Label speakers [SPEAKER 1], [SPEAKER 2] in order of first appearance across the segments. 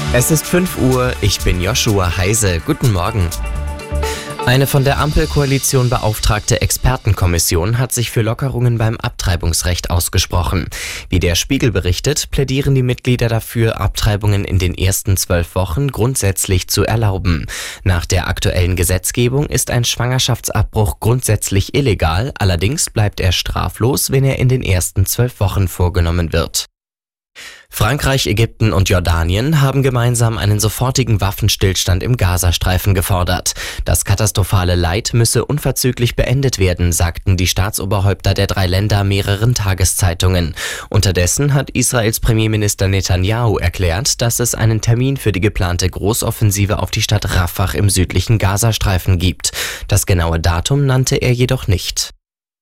[SPEAKER 1] Es ist 5 Uhr, ich bin Joshua Heise. Guten Morgen. Eine von der Ampelkoalition beauftragte Expertenkommission hat sich für Lockerungen beim Abtreibungsrecht ausgesprochen. Wie der Spiegel berichtet, plädieren die Mitglieder dafür, Abtreibungen in den ersten 12 Wochen grundsätzlich zu erlauben. Nach der aktuellen Gesetzgebung ist ein Schwangerschaftsabbruch grundsätzlich illegal, allerdings bleibt er straflos, wenn er in den ersten 12 Wochen vorgenommen wird. Frankreich, Ägypten und Jordanien haben gemeinsam einen sofortigen Waffenstillstand im Gazastreifen gefordert. Das katastrophale Leid müsse unverzüglich beendet werden, sagten die Staatsoberhäupter der 3 Länder mehreren Tageszeitungen. Unterdessen hat Israels Premierminister Netanyahu erklärt, dass es einen Termin für die geplante Großoffensive auf die Stadt Rafah im südlichen Gazastreifen gibt. Das genaue Datum nannte er jedoch nicht.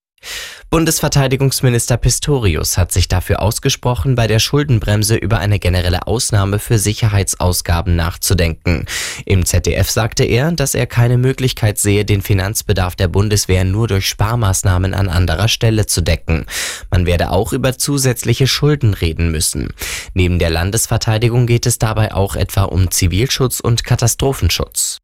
[SPEAKER 1] Bundesverteidigungsminister Pistorius hat sich dafür ausgesprochen, bei der Schuldenbremse über eine generelle Ausnahme für Sicherheitsausgaben nachzudenken. Im ZDF sagte er, dass er keine Möglichkeit sehe, den Finanzbedarf der Bundeswehr nur durch Sparmaßnahmen an anderer Stelle zu decken. Man werde auch über zusätzliche Schulden reden müssen. Neben der Landesverteidigung geht es dabei auch etwa um Zivilschutz und Katastrophenschutz.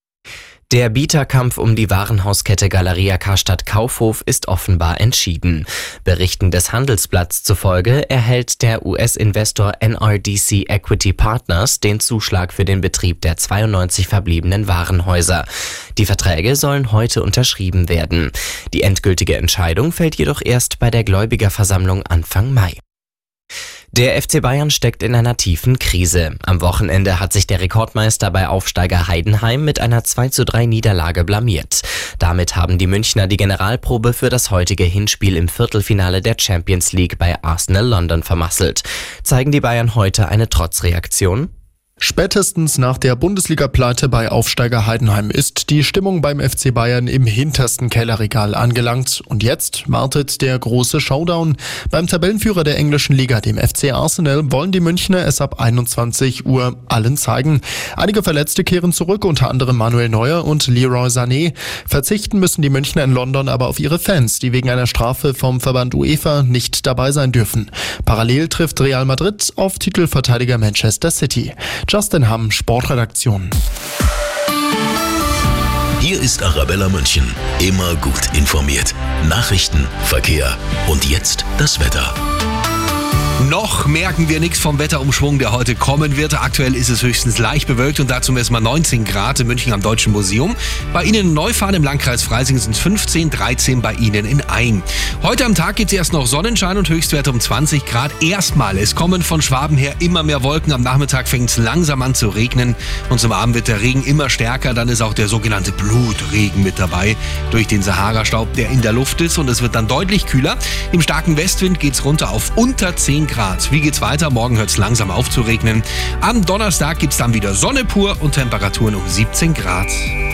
[SPEAKER 1] Der Bieterkampf um die Warenhauskette Galeria Karstadt Kaufhof ist offenbar entschieden. Berichten des Handelsblatts zufolge erhält der US-Investor NRDC Equity Partners den Zuschlag für den Betrieb der 92 verbliebenen Warenhäuser. Die Verträge sollen heute unterschrieben werden. Die endgültige Entscheidung fällt jedoch erst bei der Gläubigerversammlung Anfang Mai. Der FC Bayern steckt in einer tiefen Krise. Am Wochenende hat sich der Rekordmeister bei Aufsteiger Heidenheim mit einer 2:3 Niederlage blamiert. Damit haben die Münchner die Generalprobe für das heutige Hinspiel im Viertelfinale der Champions League bei Arsenal London vermasselt. Zeigen die Bayern heute eine Trotzreaktion?
[SPEAKER 2] Spätestens nach der Bundesliga-Pleite bei Aufsteiger Heidenheim ist die Stimmung beim FC Bayern im hintersten Kellerregal angelangt. Und jetzt wartet der große Showdown. Beim Tabellenführer der englischen Liga, dem FC Arsenal, wollen die Münchner es ab 21 Uhr allen zeigen. Einige Verletzte kehren zurück, unter anderem Manuel Neuer und Leroy Sané. Verzichten müssen die Münchner in London aber auf ihre Fans, die wegen einer Strafe vom Verband UEFA nicht dabei sein dürfen. Parallel trifft Real Madrid auf Titelverteidiger Manchester City. Justin Hamm, Sportredaktion.
[SPEAKER 3] Hier ist Arabella München. Immer gut informiert. Nachrichten, Verkehr und jetzt das Wetter.
[SPEAKER 4] Noch merken wir nichts vom Wetterumschwung, der heute kommen wird. Aktuell ist es höchstens leicht bewölkt und dazu erstmal 19 Grad in München am Deutschen Museum. Bei Ihnen in Neufahren im Landkreis Freising sind es 15, 13 bei Ihnen in Ain. Heute am Tag gibt es erst noch Sonnenschein und Höchstwerte um 20 Grad. Erstmal, es kommen von Schwaben her immer mehr Wolken. Am Nachmittag fängt es langsam an zu regnen und zum Abend wird der Regen immer stärker. Dann ist auch der sogenannte Blutregen mit dabei durch den Sahara-Staub, der in der Luft ist, und es wird dann deutlich kühler. Im starken Westwind geht es runter auf unter 10 Grad. Wie geht's weiter? Morgen hört es langsam auf zu regnen. Am Donnerstag gibt es dann wieder Sonne pur und Temperaturen um 17 Grad.